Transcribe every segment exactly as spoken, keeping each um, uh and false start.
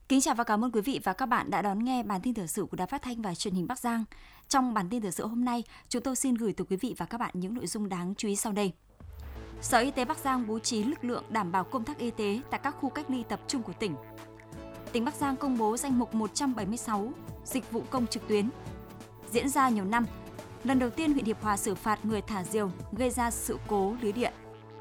Kính chào và cảm ơn quý vị và các bạn đã đón nghe bản tin thời sự của Đài Phát thanh và Truyền hình Bắc Giang. Trong bản tin thời sự hôm nay, chúng tôi xin gửi tới quý vị và các bạn những nội dung đáng chú ý sau đây. Sở Y tế Bắc Giang bố trí lực lượng đảm bảo công tác y tế tại các khu cách ly tập trung của tỉnh. Tỉnh Bắc Giang công bố danh mục một trăm bảy mươi sáu dịch vụ công trực tuyến. Diễn ra nhiều năm, lần đầu tiên huyện Hiệp Hòa xử phạt người thả diều gây ra sự cố lưới điện.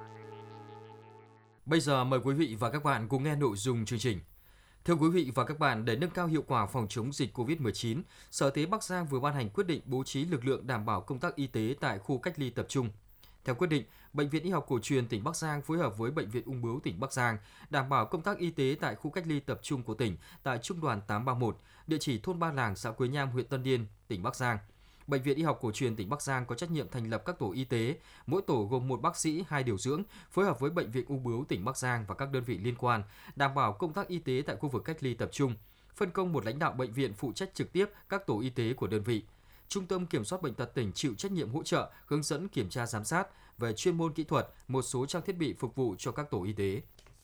Bây giờ mời quý vị và các bạn cùng nghe nội dung chương trình. Thưa quý vị và các bạn, để nâng cao hiệu quả phòng chống dịch covid mười chín, Sở Y tế Bắc Giang vừa ban hành quyết định bố trí lực lượng đảm bảo công tác y tế tại khu cách ly tập trung. Theo quyết định, Bệnh viện Y học cổ truyền tỉnh Bắc Giang phối hợp với Bệnh viện Ung bướu tỉnh Bắc Giang đảm bảo công tác y tế tại khu cách ly tập trung của tỉnh tại Trung đoàn tám ba mốt, địa chỉ thôn Ba Làng, xã Quế Nham, huyện Tân Điền, tỉnh Bắc Giang. Bệnh viện Y học cổ truyền tỉnh Bắc Giang có trách nhiệm thành lập các tổ y tế, mỗi tổ gồm một bác sĩ, hai điều dưỡng, phối hợp với Bệnh viện Ung bướu tỉnh Bắc Giang và các đơn vị liên quan, đảm bảo công tác y tế tại khu vực cách ly tập trung. Phân công một lãnh đạo bệnh viện phụ trách trực tiếp các tổ y tế của đơn vị. Trung tâm Kiểm soát Bệnh tật tỉnh chịu trách nhiệm hỗ trợ, hướng dẫn kiểm tra giám sát về chuyên môn kỹ thuật, một số trang thiết bị phục vụ cho các tổ y tế.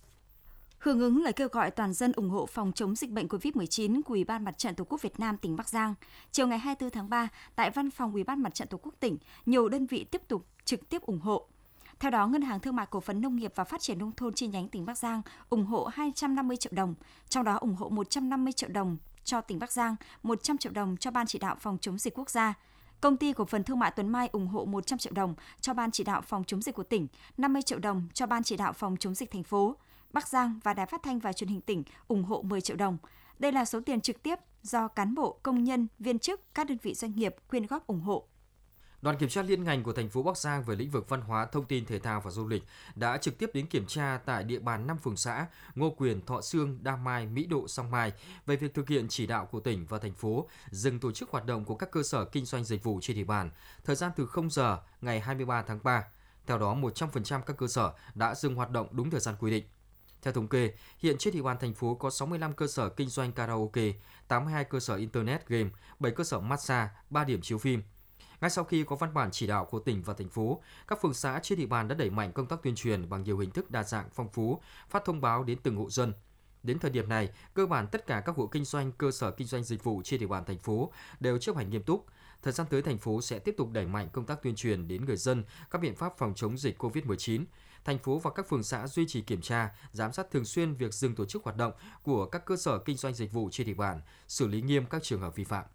Hưởng ứng lời kêu gọi toàn dân ủng hộ phòng chống dịch bệnh covid mười chín của Ủy ban Mặt trận Tổ quốc Việt Nam tỉnh Bắc Giang, chiều ngày hai mươi tư tháng ba, tại văn phòng Ủy ban Mặt trận Tổ quốc tỉnh, nhiều đơn vị tiếp tục trực tiếp ủng hộ. Theo đó, Ngân hàng Thương mại Cổ phần Nông nghiệp và Phát triển Nông thôn chi nhánh tỉnh Bắc Giang ủng hộ hai trăm năm mươi triệu đồng, trong đó ủng hộ một trăm năm mươi triệu đồng cho tỉnh Bắc Giang, một trăm triệu đồng cho Ban chỉ đạo phòng chống dịch quốc gia. Công ty Cổ phần Thương mại Tuấn Mai ủng hộ một trăm triệu đồng cho Ban chỉ đạo phòng chống dịch của tỉnh, năm mươi triệu đồng cho Ban chỉ đạo phòng chống dịch thành phố. Bắc Giang và Đài Phát thanh và Truyền hình tỉnh ủng hộ mười triệu đồng. Đây là số tiền trực tiếp do cán bộ, công nhân, viên chức, các đơn vị doanh nghiệp quyên góp ủng hộ. Đoàn kiểm tra liên ngành của thành phố Bắc Giang về lĩnh vực văn hóa, thông tin, thể thao và du lịch đã trực tiếp đến kiểm tra tại địa bàn năm phường xã Ngô Quyền, Thọ Xương, Đa Mai, Mỹ Độ, Song Mai về việc thực hiện chỉ đạo của tỉnh và thành phố dừng tổ chức hoạt động của các cơ sở kinh doanh dịch vụ trên địa bàn, thời gian từ không giờ ngày hai mươi ba tháng ba. Theo đó, một trăm phần trăm các cơ sở đã dừng hoạt động đúng thời gian quy định. Theo thống kê, hiện trên địa bàn thành phố có sáu mươi lăm cơ sở kinh doanh karaoke, tám mươi hai cơ sở internet game, bảy cơ sở massage, ba điểm chiếu phim. Ngay sau khi có văn bản chỉ đạo của tỉnh và thành phố, các phường xã trên địa bàn đã đẩy mạnh công tác tuyên truyền bằng nhiều hình thức đa dạng phong phú, phát thông báo đến từng hộ dân. Đến thời điểm này, cơ bản tất cả các hộ kinh doanh, cơ sở kinh doanh dịch vụ trên địa bàn thành phố đều chấp hành nghiêm túc. Thời gian tới, thành phố sẽ tiếp tục đẩy mạnh công tác tuyên truyền đến người dân các biện pháp phòng chống dịch covid mười chín. Thành phố và các phường xã duy trì kiểm tra, giám sát thường xuyên việc dừng tổ chức hoạt động của các cơ sở kinh doanh dịch vụ trên địa bàn, xử lý nghiêm các trường hợp vi phạm.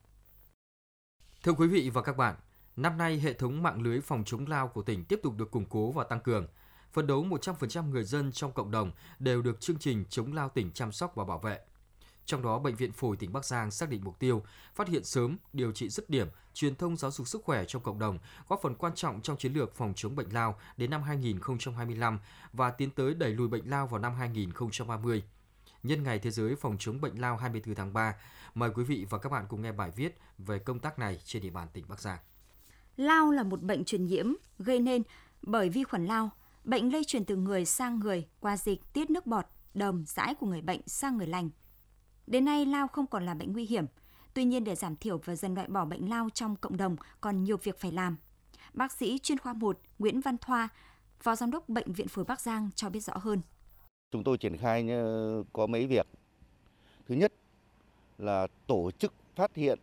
Thưa quý vị và các bạn, năm nay hệ thống mạng lưới phòng chống lao của tỉnh tiếp tục được củng cố và tăng cường. Phấn đấu một trăm phần trăm người dân trong cộng đồng đều được chương trình chống lao tỉnh chăm sóc và bảo vệ. Trong đó, Bệnh viện Phổi tỉnh Bắc Giang xác định mục tiêu phát hiện sớm, điều trị dứt điểm, truyền thông giáo dục sức khỏe trong cộng đồng, góp phần quan trọng trong chiến lược phòng chống bệnh lao đến năm hai nghìn không trăm hai mươi lăm và tiến tới đẩy lùi bệnh lao vào năm hai nghìn không trăm ba mươi. Nhân ngày Thế giới phòng chống bệnh lao hai mươi tư tháng ba, mời quý vị và các bạn cùng nghe bài viết về công tác này trên địa bàn tỉnh Bắc Giang. Lao là một bệnh truyền nhiễm gây nên bởi vi khuẩn lao. Bệnh lây truyền từ người sang người qua dịch, tiết nước bọt, đờm, dãi của người bệnh sang người lành. Đến nay, lao không còn là bệnh nguy hiểm. Tuy nhiên, để giảm thiểu và dần loại bỏ bệnh lao trong cộng đồng còn nhiều việc phải làm. Bác sĩ chuyên khoa một Nguyễn Văn Thoa, Phó Giám đốc Bệnh viện Phổi Bắc Giang cho biết rõ hơn. Chúng tôi triển khai có mấy việc. Thứ nhất là tổ chức phát hiện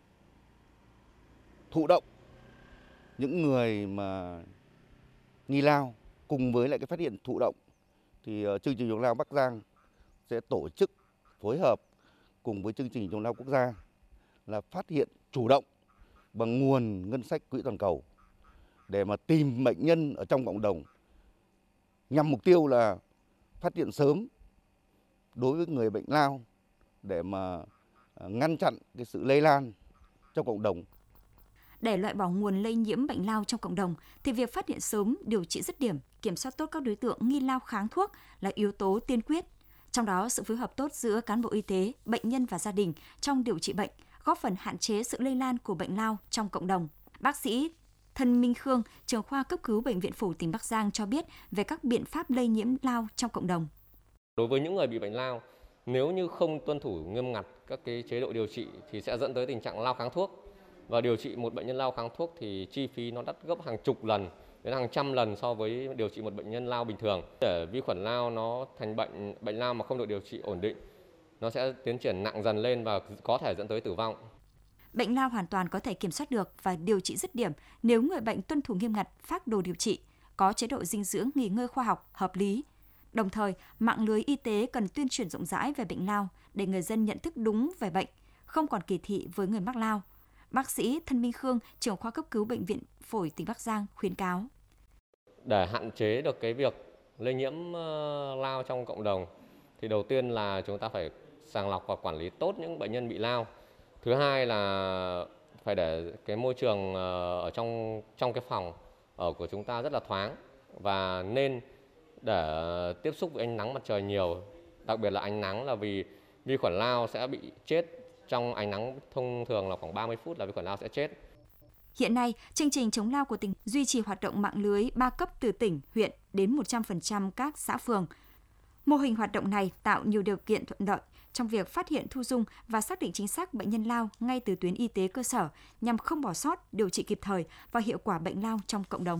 thụ động những người mà nghi lao, cùng với lại cái phát hiện thụ động thì chương trình chống lao Bắc Giang sẽ tổ chức phối hợp cùng với chương trình chống lao quốc gia là phát hiện chủ động bằng nguồn ngân sách quỹ toàn cầu để mà tìm bệnh nhân ở trong cộng đồng, nhằm mục tiêu là phát hiện sớm đối với người bệnh lao để mà ngăn chặn cái sự lây lan trong cộng đồng. Để loại bỏ nguồn lây nhiễm bệnh lao trong cộng đồng thì việc phát hiện sớm, điều trị dứt điểm, kiểm soát tốt các đối tượng nghi lao kháng thuốc là yếu tố tiên quyết. Trong đó, sự phối hợp tốt giữa cán bộ y tế, bệnh nhân và gia đình trong điều trị bệnh, góp phần hạn chế sự lây lan của bệnh lao trong cộng đồng. Bác sĩ Thân Minh Khương, trưởng khoa cấp cứu Bệnh viện Phổi tỉnh Bắc Giang cho biết về các biện pháp lây nhiễm lao trong cộng đồng. Đối với những người bị bệnh lao, nếu như không tuân thủ nghiêm ngặt các cái chế độ điều trị thì sẽ dẫn tới tình trạng lao kháng thuốc. Và điều trị một bệnh nhân lao kháng thuốc thì chi phí nó đắt gấp hàng chục lần đến hàng trăm lần so với điều trị một bệnh nhân lao bình thường. Để vi khuẩn lao nó thành bệnh bệnh lao mà không được điều trị ổn định nó sẽ tiến triển nặng dần lên và có thể dẫn tới tử vong. Bệnh lao hoàn toàn có thể kiểm soát được và điều trị dứt điểm nếu người bệnh tuân thủ nghiêm ngặt phác đồ điều trị, có chế độ dinh dưỡng nghỉ ngơi khoa học, hợp lý. Đồng thời, mạng lưới y tế cần tuyên truyền rộng rãi về bệnh lao để người dân nhận thức đúng về bệnh, không còn kỳ thị với người mắc lao. Bác sĩ Thân Minh Khương, trưởng khoa cấp cứu Bệnh viện Phổi tỉnh Bắc Giang khuyến cáo. Để hạn chế được cái việc lây nhiễm lao trong cộng đồng, thì đầu tiên là chúng ta phải sàng lọc và quản lý tốt những bệnh nhân bị lao. Thứ hai là phải để cái môi trường ở trong trong cái phòng ở của chúng ta rất là thoáng và nên để tiếp xúc với ánh nắng mặt trời nhiều, đặc biệt là ánh nắng, là vì vi khuẩn lao sẽ bị chết trong ánh nắng, thông thường là khoảng ba mươi phút là vi khuẩn lao sẽ chết. Hiện nay, chương trình chống lao của tỉnh duy trì hoạt động mạng lưới ba cấp từ tỉnh, huyện đến một trăm phần trăm các xã phường. Mô hình hoạt động này tạo nhiều điều kiện thuận lợi trong việc phát hiện, thu dung và xác định chính xác bệnh nhân lao ngay từ tuyến y tế cơ sở nhằm không bỏ sót, điều trị kịp thời và hiệu quả bệnh lao trong cộng đồng.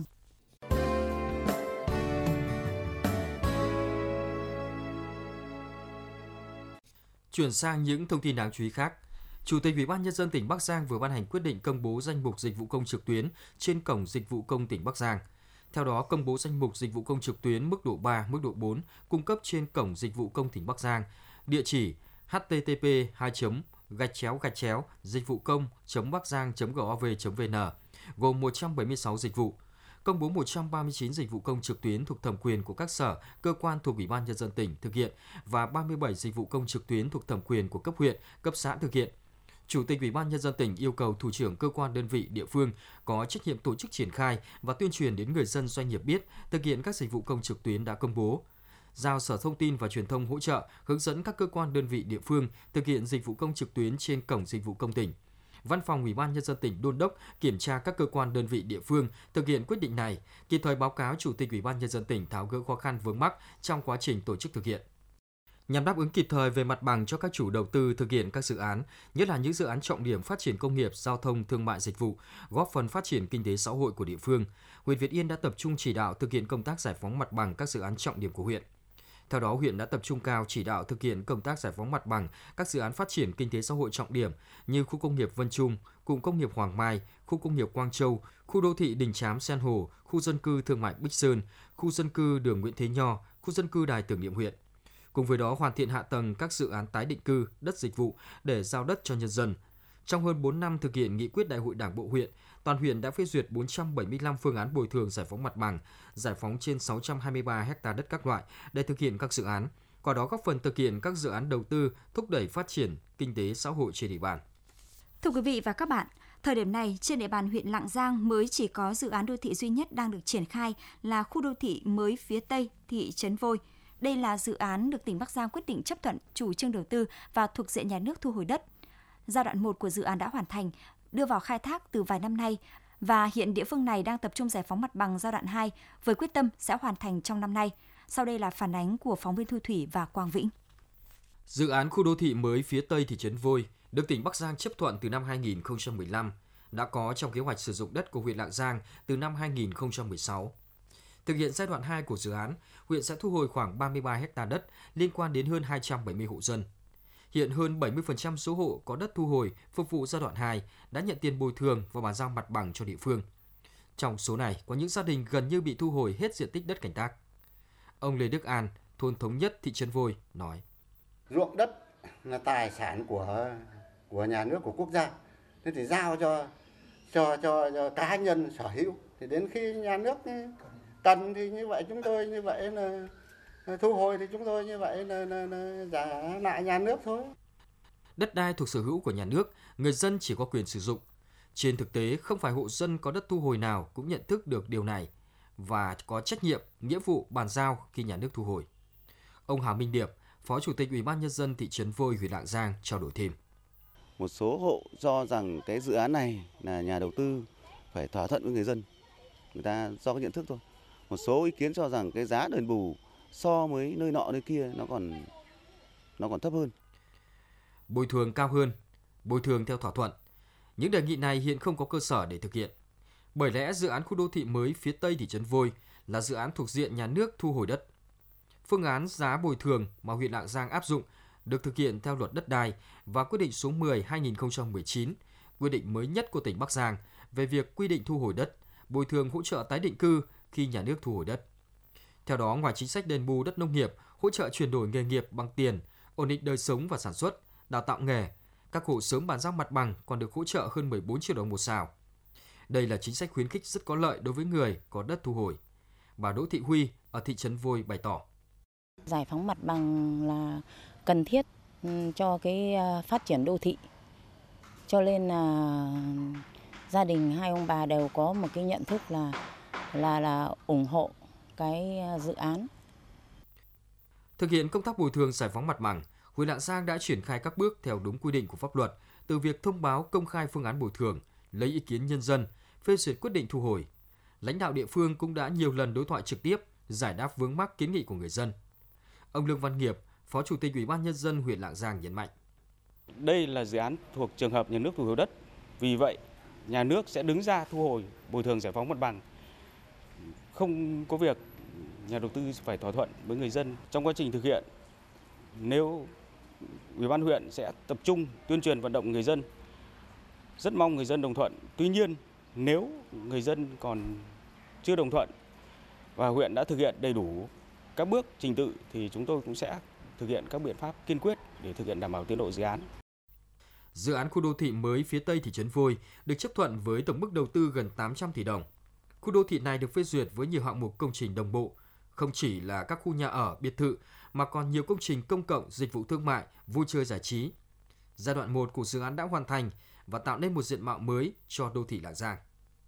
Chuyển sang những thông tin đáng chú ý khác. Chủ tịch Ủy ban Nhân dân tỉnh Bắc Giang vừa ban hành quyết định công bố danh mục dịch vụ công trực tuyến trên cổng dịch vụ công tỉnh Bắc Giang. Theo đó, công bố danh mục dịch vụ công trực tuyến mức độ ba, mức độ bốn cung cấp trên cổng dịch vụ công tỉnh Bắc Giang. Địa chỉ h t t p hai gạch chéo gạch chéo dịch vụ công chấm bắc giang chấm gov chấm vn gồm một trăm bảy mươi sáu dịch vụ. Công bố một trăm ba mươi chín dịch vụ công trực tuyến thuộc thẩm quyền của các sở, cơ quan thuộc Ủy ban Nhân dân tỉnh thực hiện và ba mươi bảy dịch vụ công trực tuyến thuộc thẩm quyền của cấp huyện, cấp xã thực hiện. Chủ tịch Ủy ban Nhân dân tỉnh yêu cầu thủ trưởng cơ quan đơn vị địa phương có trách nhiệm tổ chức triển khai và tuyên truyền đến người dân, doanh nghiệp biết thực hiện các dịch vụ công trực tuyến đã công bố. Giao Sở Thông tin và Truyền thông hỗ trợ, hướng dẫn các cơ quan đơn vị địa phương thực hiện dịch vụ công trực tuyến trên cổng dịch vụ công tỉnh. Văn phòng Ủy ban Nhân dân tỉnh đôn đốc kiểm tra các cơ quan đơn vị địa phương thực hiện quyết định này, kịp thời báo cáo Chủ tịch Ủy ban Nhân dân tỉnh tháo gỡ khó khăn vướng mắc trong quá trình tổ chức thực hiện. Nhằm đáp ứng kịp thời về mặt bằng cho các chủ đầu tư thực hiện các dự án, nhất là những dự án trọng điểm phát triển công nghiệp, giao thông, thương mại dịch vụ, góp phần phát triển kinh tế xã hội của địa phương, huyện Việt Yên đã tập trung chỉ đạo thực hiện công tác giải phóng mặt bằng các dự án trọng điểm của huyện. Theo đó, huyện đã tập trung cao chỉ đạo thực hiện công tác giải phóng mặt bằng các dự án phát triển kinh tế xã hội trọng điểm như khu công nghiệp Vân Trung, cụm công nghiệp Hoàng Mai, khu công nghiệp Quang Châu, khu đô thị Đình Chám Sen Hồ, khu dân cư thương mại Bích Sơn, khu dân cư đường Nguyễn Thế Nho, khu dân cư Đài Tưởng Niệm huyện. Cùng với đó, hoàn thiện hạ tầng các dự án tái định cư, đất dịch vụ để giao đất cho nhân dân. Trong hơn bốn năm thực hiện nghị quyết Đại hội Đảng bộ huyện, toàn huyện đã phê duyệt bốn trăm bảy mươi lăm phương án bồi thường giải phóng mặt bằng, giải phóng trên sáu trăm hai mươi ba ha đất các loại để thực hiện các dự án, qua đó góp phần thực hiện các dự án đầu tư, thúc đẩy phát triển kinh tế xã hội trên địa bàn. Thưa quý vị và các bạn, thời điểm này trên địa bàn huyện Lạng Giang mới chỉ có dự án đô thị duy nhất đang được triển khai là khu đô thị mới phía Tây thị trấn Vôi. Đây là dự án được tỉnh Bắc Giang quyết định chấp thuận chủ trương đầu tư và thuộc diện nhà nước thu hồi đất. Giai đoạn một của dự án đã hoàn thành, đưa vào khai thác từ vài năm nay và hiện địa phương này đang tập trung giải phóng mặt bằng giai đoạn hai với quyết tâm sẽ hoàn thành trong năm nay. Sau đây là phản ánh của phóng viên Thu Thủy và Quang Vĩnh. Dự án khu đô thị mới phía Tây thị trấn Vôi được tỉnh Bắc Giang chấp thuận từ năm hai nghìn không trăm mười lăm, đã có trong kế hoạch sử dụng đất của huyện Lạng Giang từ năm hai nghìn không trăm mười sáu. Thực hiện giai đoạn hai của dự án, huyện sẽ thu hồi khoảng ba mươi ba ha đất liên quan đến hơn hai trăm bảy mươi hộ dân. Hiện hơn bảy mươi phần trăm số hộ có đất thu hồi phục vụ giai đoạn hai đã nhận tiền bồi thường và bàn giao mặt bằng cho địa phương. Trong số này, có những gia đình gần như bị thu hồi hết diện tích đất canh tác. Ông Lê Đức An, thôn Thống Nhất, thị trấn Vôi, nói: Ruộng đất là tài sản của của nhà nước, của quốc gia, thế thì giao cho cho cho, cho cá nhân sở hữu. Thì đến khi nhà nước cần thì như vậy chúng tôi như vậy là thu hồi, thì chúng tôi như vậy là, là, là trả lại nhà nước thôi. Đất đai thuộc sở hữu của nhà nước, người dân chỉ có quyền sử dụng. Trên thực tế, không phải hộ dân có đất thu hồi nào cũng nhận thức được điều này và có trách nhiệm, nghĩa vụ bàn giao khi nhà nước thu hồi. Ông Hà Minh Điệp, Phó Chủ tịch Ủy ban Nhân dân thị trấn Vôi, huyện Lạng Giang trao đổi thêm. Một số hộ cho rằng cái dự án này là nhà đầu tư phải thỏa thuận với người dân, người ta do cái nhận thức thôi. Một số ý kiến cho rằng cái giá đền bù so với nơi nọ nơi kia nó còn nó còn thấp hơn. Bồi thường cao hơn, bồi thường theo thỏa thuận. Những đề nghị này hiện không có cơ sở để thực hiện. Bởi lẽ dự án khu đô thị mới phía Tây thị trấn Vôi là dự án thuộc diện nhà nước thu hồi đất. Phương án giá bồi thường mà huyện Lạng Giang áp dụng được thực hiện theo Luật Đất đai và Quyết định số mười trên hai nghìn không trăm mười chín, quy định mới nhất của tỉnh Bắc Giang về việc quy định thu hồi đất, bồi thường hỗ trợ tái định cư khi nhà nước thu hồi đất. Theo đó, ngoài chính sách đền bù đất nông nghiệp, hỗ trợ chuyển đổi nghề nghiệp bằng tiền, ổn định đời sống và sản xuất, đào tạo nghề, các hộ sớm bàn giao mặt bằng còn được hỗ trợ hơn mười bốn triệu đồng một sào. Đây là chính sách khuyến khích rất có lợi đối với người có đất thu hồi. Bà Đỗ Thị Huy ở thị trấn Vôi bày tỏ. Giải phóng mặt bằng là cần thiết cho cái phát triển đô thị. Cho nên là gia đình hai ông bà đều có một cái nhận thức là là là ủng hộ cái dự án. Thực hiện công tác bồi thường giải phóng mặt bằng, huyện Lạng Giang đã triển khai các bước theo đúng quy định của pháp luật, từ việc thông báo công khai phương án bồi thường, lấy ý kiến nhân dân, phê duyệt quyết định thu hồi. Lãnh đạo địa phương cũng đã nhiều lần đối thoại trực tiếp, giải đáp vướng mắc kiến nghị của người dân. Ông Lương Văn Nghiệp, Phó Chủ tịch Ủy ban Nhân dân huyện Lạng Giang nhấn mạnh. Đây là dự án thuộc trường hợp nhà nước thu hồi đất. Vì vậy, nhà nước sẽ đứng ra thu hồi bồi thường giải phóng mặt bằng. Không có việc nhà đầu tư phải thỏa thuận với người dân trong quá trình thực hiện. Nếu Ủy ban huyện sẽ tập trung tuyên truyền vận động người dân, rất mong người dân đồng thuận. Tuy nhiên, nếu người dân còn chưa đồng thuận và huyện đã thực hiện đầy đủ các bước trình tự thì chúng tôi cũng sẽ thực hiện các biện pháp kiên quyết để thực hiện đảm bảo tiến độ dự án. Dự án khu đô thị mới phía Tây thị trấn Vôi được chấp thuận với tổng mức đầu tư gần tám trăm tỷ đồng. Khu đô thị này được phê duyệt với nhiều hạng mục công trình đồng bộ, không chỉ là các khu nhà ở, biệt thự mà còn nhiều công trình công cộng, dịch vụ thương mại, vui chơi giải trí. Giai đoạn một của dự án đã hoàn thành và tạo nên một diện mạo mới cho đô thị Lạng Giang.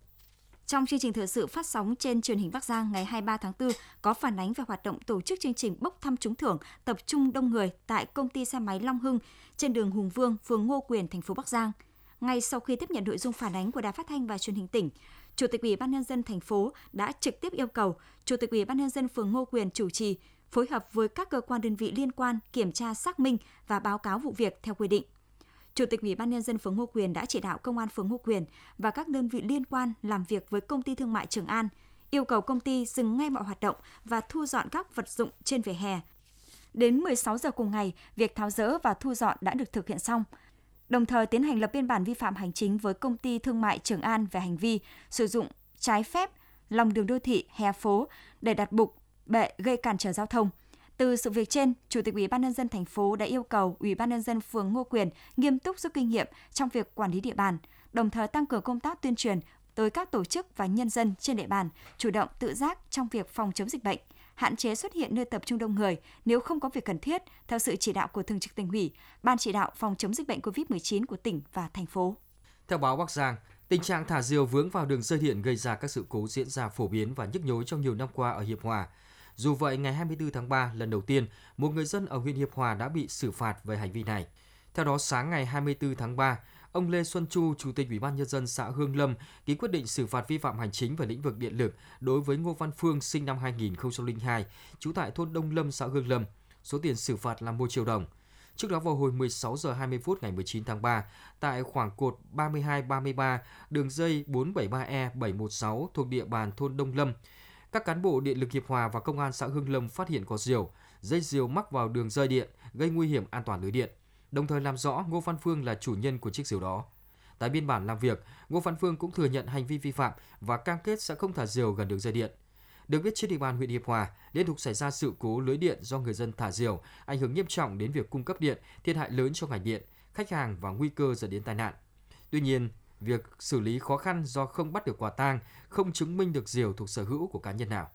Trong chương trình thời sự phát sóng trên truyền hình Bắc Giang ngày hai mươi ba tháng tư có phản ánh về hoạt động tổ chức chương trình bốc thăm trúng thưởng tập trung đông người tại công ty xe máy Long Hưng trên đường Hùng Vương, phường Ngô Quyền, thành phố Bắc Giang. Ngay sau khi tiếp nhận nội dung phản ánh của Đài Phát thanh và Truyền hình tỉnh, Chủ tịch Ủy ban Nhân dân thành phố đã trực tiếp yêu cầu Chủ tịch Ủy ban Nhân dân phường Ngô Quyền chủ trì, phối hợp với các cơ quan đơn vị liên quan kiểm tra xác minh và báo cáo vụ việc theo quy định. Chủ tịch Ủy ban Nhân dân phường Ngô Quyền đã chỉ đạo Công an phường Ngô Quyền và các đơn vị liên quan làm việc với công ty thương mại Trường An, yêu cầu công ty dừng ngay mọi hoạt động và thu dọn các vật dụng trên vỉa hè. Đến mười sáu giờ cùng ngày, việc tháo dỡ và thu dọn đã được thực hiện xong. Đồng thời tiến hành lập biên bản vi phạm hành chính với công ty thương mại Trường An về hành vi sử dụng trái phép lòng đường đô thị, hè phố để đặt bục, bệ gây cản trở giao thông. Từ sự việc trên, Chủ tịch Ủy ban Nhân dân thành phố đã yêu cầu Ủy ban Nhân dân phường Ngô Quyền nghiêm túc rút kinh nghiệm trong việc quản lý địa bàn, đồng thời tăng cường công tác tuyên truyền tới các tổ chức và nhân dân trên địa bàn, chủ động tự giác trong việc phòng chống dịch bệnh, hạn chế xuất hiện nơi tập trung đông người nếu không có việc cần thiết, theo sự chỉ đạo của Thường trực Tỉnh ủy, Ban chỉ đạo phòng chống dịch bệnh covid mười chín của tỉnh và thành phố. Theo báo Bắc Giang, tình trạng thả diều vướng vào đường dây điện gây ra các sự cố diễn ra phổ biến và nhức nhối trong nhiều năm qua ở Hiệp Hòa. Dù vậy, ngày hai mươi tư tháng ba, lần đầu tiên, một người dân ở huyện Hiệp Hòa đã bị xử phạt về hành vi này. Theo đó, sáng ngày hai mươi tư tháng ba, ông Lê Xuân Chu, Chủ tịch Ủy ban Nhân dân xã Hương Lâm, ký quyết định xử phạt vi phạm hành chính về lĩnh vực điện lực đối với Ngô Văn Phương, sinh năm hai nghìn không trăm lẻ hai, trú tại thôn Đông Lâm, xã Hương Lâm. Số tiền xử phạt là một triệu đồng. Trước đó vào hồi mười sáu giờ hai mươi phút ngày mười chín tháng ba, tại khoảng cột ba mươi hai ba mươi ba, đường dây bốn bảy ba E bảy một sáu thuộc địa bàn thôn Đông Lâm, các cán bộ điện lực Hiệp Hòa và công an xã Hương Lâm phát hiện có diều, dây diều mắc vào đường dây điện, gây nguy hiểm an toàn lưới điện. Đồng thời làm rõ Ngô Văn Phương là chủ nhân của chiếc diều đó. Tại biên bản làm việc, Ngô Văn Phương cũng thừa nhận hành vi vi phạm và cam kết sẽ không thả diều gần đường dây điện. Được biết, trên địa bàn huyện Hiệp Hòa liên tục xảy ra sự cố lưới điện do người dân thả diều, ảnh hưởng nghiêm trọng đến việc cung cấp điện, thiệt hại lớn cho ngành điện, khách hàng và nguy cơ dẫn đến tai nạn. Tuy nhiên, việc xử lý khó khăn do không bắt được quả tang, không chứng minh được diều thuộc sở hữu của cá nhân nào.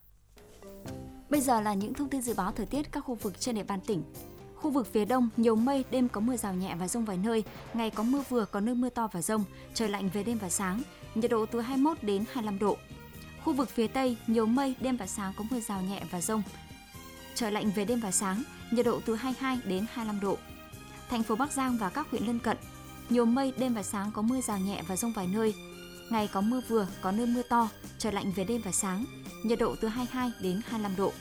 Bây giờ là những thông tin dự báo thời tiết các khu vực trên địa bàn tỉnh. Khu vực phía Đông nhiều mây, đêm có mưa rào nhẹ và dông vài nơi, ngày có mưa vừa, có nơi mưa to và dông, trời lạnh về đêm và sáng, nhiệt độ từ hai mươi mốt đến hai mươi lăm độ. Khu vực phía Tây nhiều mây, đêm và sáng có mưa rào nhẹ và dông, trời lạnh về đêm và sáng, nhiệt độ từ hai mươi hai đến hai mươi lăm độ. Thành phố Bắc Giang và các huyện lân cận nhiều mây, đêm và sáng có mưa rào nhẹ và dông vài nơi, ngày có mưa vừa, có nơi mưa to, trời lạnh về đêm và sáng, nhiệt độ từ hai mươi hai đến hai mươi lăm độ.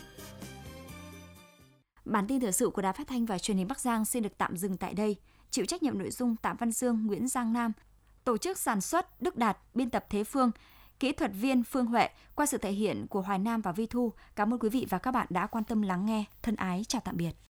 Bản tin thời sự của Đài Phát thanh và Truyền hình Bắc Giang xin được tạm dừng tại đây. Chịu trách nhiệm nội dung Tạ Văn Dương, Nguyễn Giang Nam, tổ chức sản xuất Đức Đạt, biên tập Thế Phương, kỹ thuật viên Phương Huệ, qua sự thể hiện của Hoài Nam và Vi Thu. Cảm ơn quý vị và các bạn đã quan tâm lắng nghe. Thân ái chào tạm biệt.